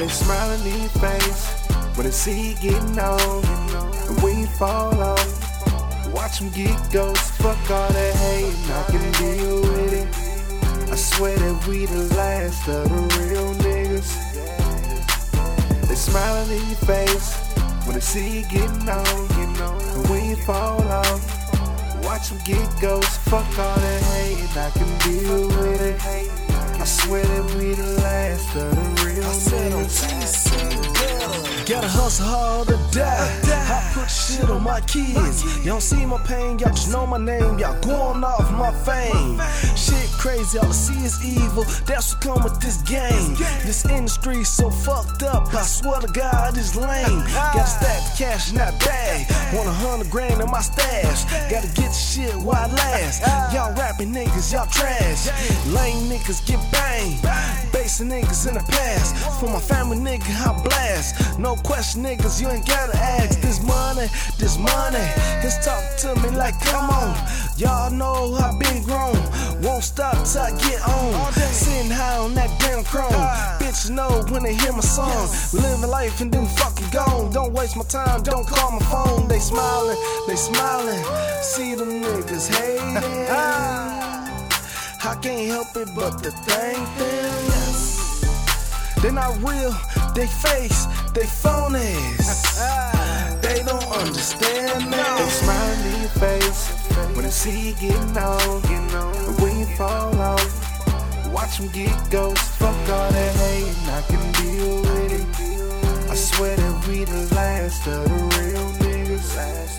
They smiling in your face when they see you getting old. And when you fall off, watch them get ghosts. Fuck all that hating, I can deal with it. I swear that we the last of the real niggas. They smiling in your face when they see you getting old. And when you fall off, watch them get ghosts. Fuck all that hating, I can deal with it. I swear that we the last of the real niggas. Gotta hustle hard to die. I put shit on my kids. Y'all don't see my pain, y'all just know my name. Y'all going off my fame. Shit crazy, all I see is evil. That's what come with this game. This industry so fucked up, I swear to God, it's lame. Gotta stack the cash in that bag. Want 100 grand in my stash. Gotta get the shit while it lasts. Y'all rapping niggas, y'all trash. Lame niggas get banged. Basic niggas in the past. For my family nigga, I blast. No question, niggas, you ain't gotta ask. This money, just talk to me like, come on. Y'all know I been grown. Won't stop till I get on. Sitting high on that damn chrome. Bitches know when they hear my song. We living life and then fucking gone. Don't waste my time, don't call my phone. They smiling. See them niggas hating. I can't help it but to thank them. They not real, they fakes, they phonies. They don't understand that. They smiling in your face when they see you getting old. And when you fall off, watch them get ghosts. Fuck all that hating, I can deal with it. I swear that we the last of the real niggas.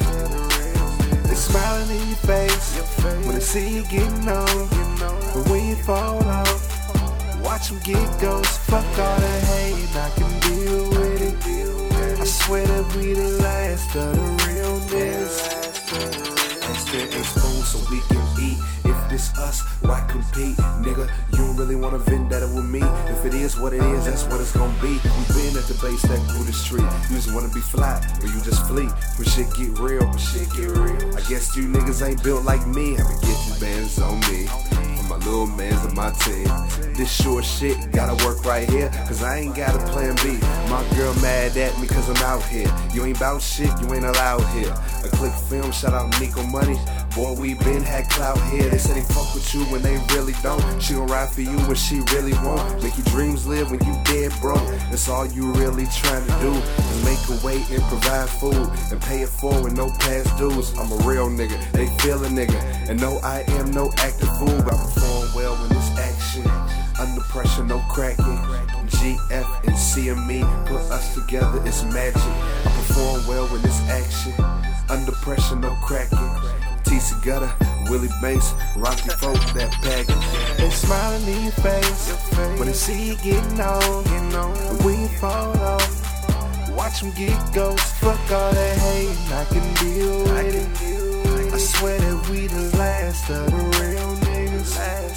They smiling in your face when they see you getting old. And when you fall off, watch them get ghosts. Fuck all that hating, I can deal with it. I swear that we the last of the real niggas. There ain't spoons so we can eat. If this us, why compete? Nigga, you don't really want a vendetta with me. If it is what it is, that's what it's gonna be. We been at the base that grew the street. You just wanna be fly, or you just flee. When shit get real, I guess you niggas ain't built like me. I'ma get you bands on me. My little mans and my team. This short shit gotta work right here, cause I ain't got a plan B. My girl mad at me cause I'm out here. You ain't bout shit, you ain't allowed here. A click film, shout out Nico Money. Boy, we been had clout here. They say they fuck with you when they really don't. She gon' ride for you when she really won't. Make your dreams live when you dead broke. That's all you really trying to do, is make a way and provide food and pay it forward, no past dues. I'm a real nigga, they feel a nigga. And no, I am no active fool, but I perform well when it's action. Under pressure, no cracking. GF and CME put us together, it's magic. I perform well when it's action. Under pressure, no cracking. TC Gutter, Willie Banks, Rocky Folk, that package. They smiling in your face when they see you getting old. And when you fall off, watch them get ghosts. Fuck all that hating, I can deal with it. I swear that we the last of the real niggas.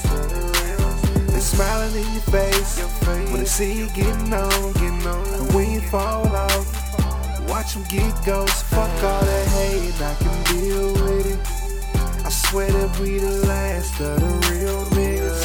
They smiling in your face when they see you getting old. And when you fall off, watch them get ghosts. Fuck all that hating, I can deal with it. I swear that we the last of the real niggas.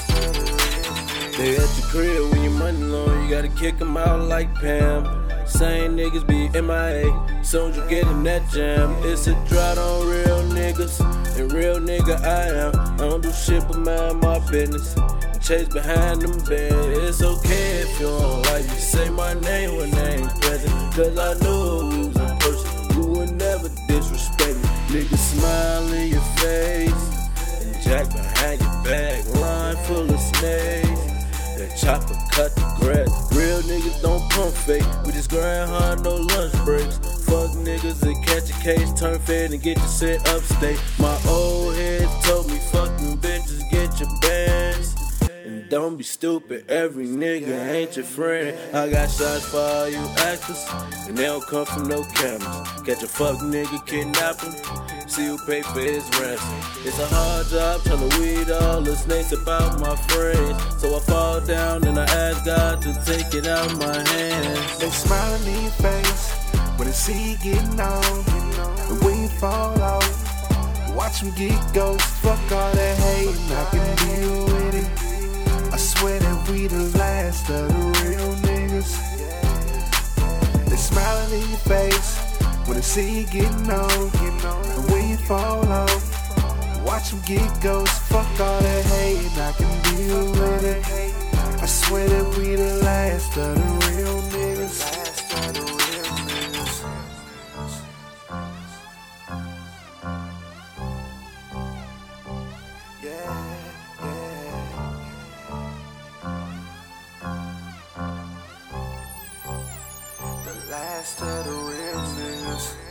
They at your crib when your money low, you gotta kick them out like Pam. Same niggas be MIA, soon as you get in that jam. It's a drought on real niggas, and real nigga I am. I don't do shit but mind my business, chase behind them bands. It's okay if you don't like me, say my name when I ain't present, cause I know we was in person, you would never disrespect me. Niggas smile in your face, and jack behind your back, line full of snakes. That chopper cut the grass. Real niggas don't pump fake, we just grind hard, no lunch breaks. Fuck niggas that catch a case, turn fed and get you sent upstate. My old head told me fucking bitches get your bands. And don't be stupid, every nigga ain't your friend. I got shots for all you actors, and they don't come from no cameras. Catch a fuck nigga, kidnap him, see who pay for his ransom. It's a hard job tryna weed all the snakes about my friends. So I fall down and I ask God to take it out my hands. They smiling in your face when they see you getting old. And when you fall off, watch them get ghosts. Fuck all that hating, I can deal with it. I swear that we the last of the real niggas. niggas. They smiling in your face when they see you getting on. And when you fall off, watch them get ghosts. Fuck all that hating, I can deal with it. I swear that we the last of the real niggas. The last of the real niggas.